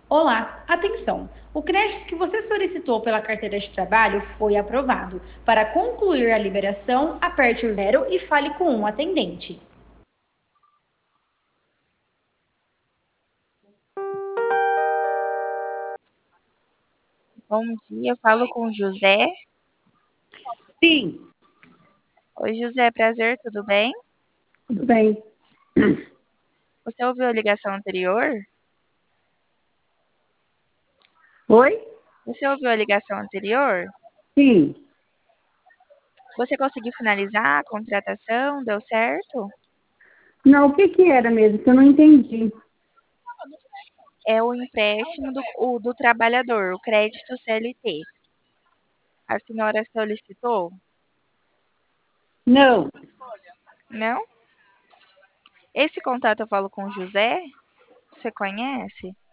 Olá, atenção! O crédito que você solicitou pela carteira de trabalho foi aprovado. Para concluir a liberação, aperte o zero e fale com um atendente. Bom dia, eu falo com o José. Sim, Oi, José, prazer, tudo bem? tudo bem. Você ouviu a ligação anterior? Oi? Você ouviu a ligação anterior? Sim. Você conseguiu finalizar a contratação? Deu certo? Não, o que que era mesmo? Que eu não entendi. É o empréstimo do trabalhador, o crédito CLT. A senhora solicitou? Não, Não? Esse contato eu falo com o José? Você conhece?